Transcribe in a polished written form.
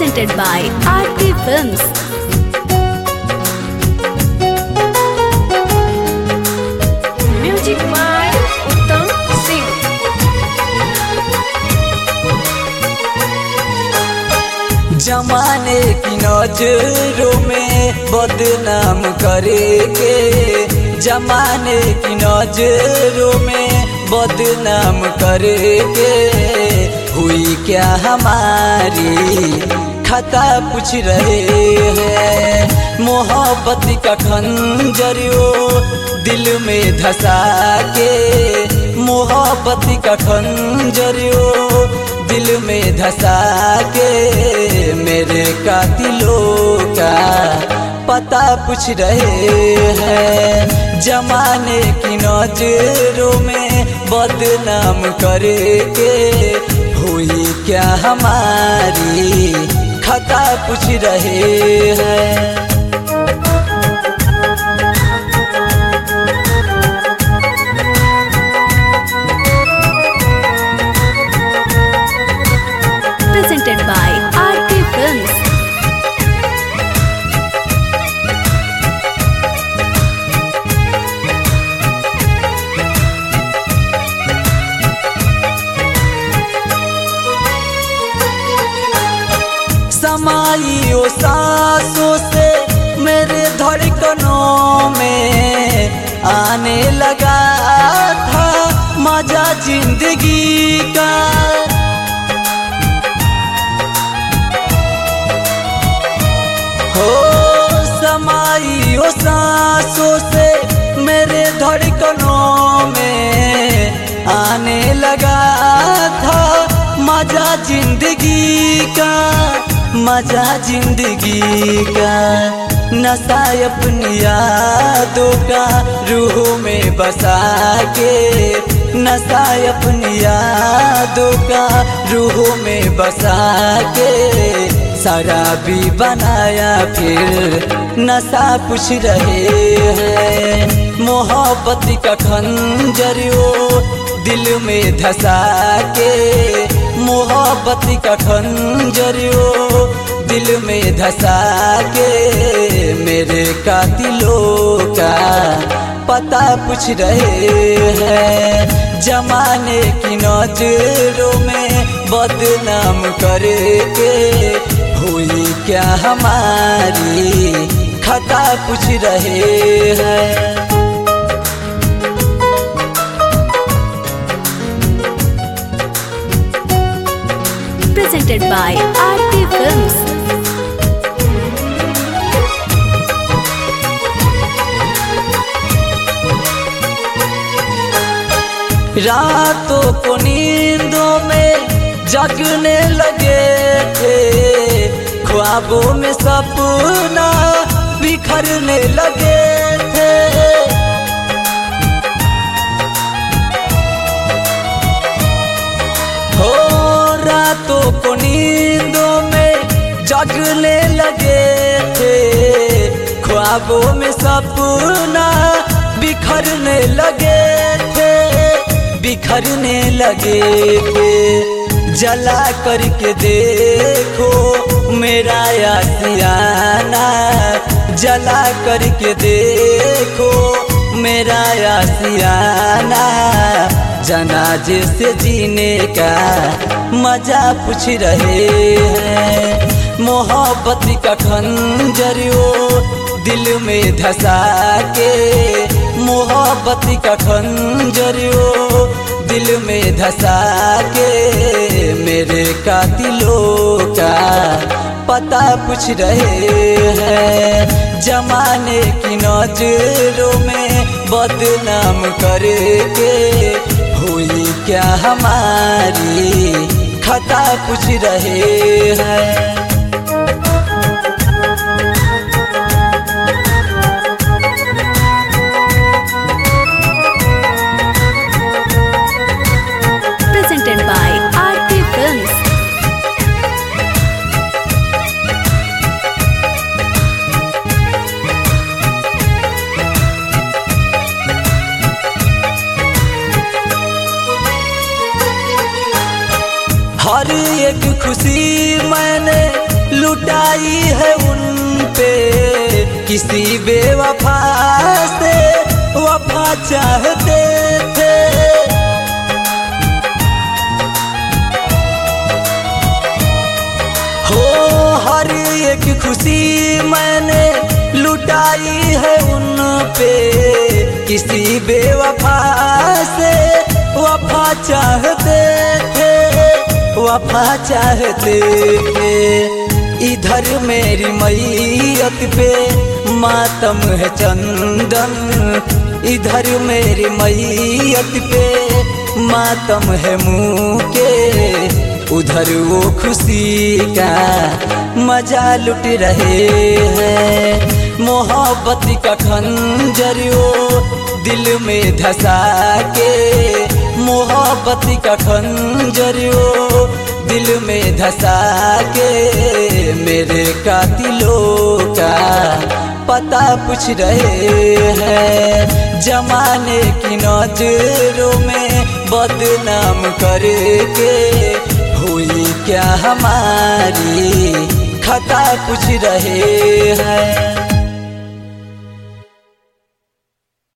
presented by Aarti Films. Music by Uttam Singh. जमाने की नजरों में बदनाम करेंगे, जमाने की नजरों में बदनाम करेंगे। हुई क्या हमारी खता पूछ रहे हैं, मोहब्बत का खंजरियो दिल में धसा के, मोहब्बत का खंजरियो दिल में धसा के। मेरे कातिलों का पता पूछ रहे हैं, जमाने की नजरों में बदनाम करेंगे। हुई क्या हमारी खता पूछ रहे हैं। Presented by Aarti Films. समाई ओ सांसों से मेरे धड़कनों में आने लगा था मजा जिंदगी का। हो समाई ओ सांसों से मेरे धड़कनों में आने लगा था मजा जिंदगी का, मजा जिंदगी का। नशा अपनी यादों का रूह में बसा के, नशा अपनी यादों का रूह में बसा के। शराबी बनाया फिर नशा पूछ रहे हैं, मोहब्बत का खंजरियो दिल में धसा के, मोहब्बत का खंजरियो दिल में धसा के। मेरे कातिलों का पता पूछ रहे हैं, जमाने की नजरों में बदनाम करेंगे। हुई क्या हमारी खता पूछ रहे हैं। Presented by Aarti Films. रातों को नींदों में जगने लगे थे, ख्वाबों में सपना बिखरने लगे थे। हो रातों को नींदों में जगने लगे थे, ख्वाबों में सपना बिखरने लगे थे, बिखरने लगे थे। जला करके देखो मेरा आशियाना, जला करके देखो मेरा आशियाना। जनाजे से जीने का मजा पूछ रहे हैं, मोहब्बत का खंजरियो दिल में धसा के, मोहब्बत का खंजरियो दिल में धसा के। मेरे कातिलों का पता पूछ रहे हैं, जमाने की नजरों में बदनाम करेंगे। हुई क्या हमारी खता पूछ रहे हैं। Presented by Aarti Films. हर एक खुशी मैंने लुटाई है उन पे किसी बेवफा से वफा चाहते थे। हो हर एक खुशी मैंने लुटाई है उन पे किसी बेवफा से वफा चाहते थे, वफा चाहते थे। इधर मेरी मैयत पे मातम है चंदन, इधर मेरी मैयत पे मातम है मुके, उधर वो खुशी का मजा लुट रहे हैं। मोहब्बत का खंजर वो दिल में धसा के, मोहब्बत का खंजर वो दिल में धसा के मेरे कातिलों का पता पूछ रहे हैं। जमाने की नजरों में बदनाम करके हुई क्या हमारी खता पूछ रहे हैं।